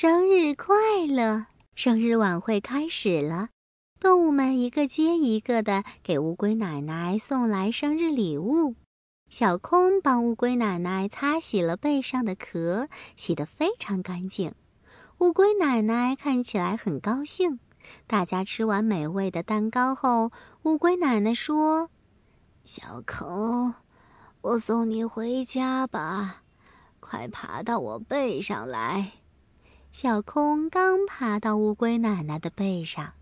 生日快乐！生日晚会开始了，动物们一个接一个的给乌龟奶奶送来生日礼物。小空帮乌龟奶奶擦洗了背上的壳，洗得非常干净。乌龟奶奶看起来很高兴。大家吃完美味的蛋糕后，乌龟奶奶说：“小空，我送你回家吧，快爬到我背上来。”小空刚爬到乌龟奶奶的背上，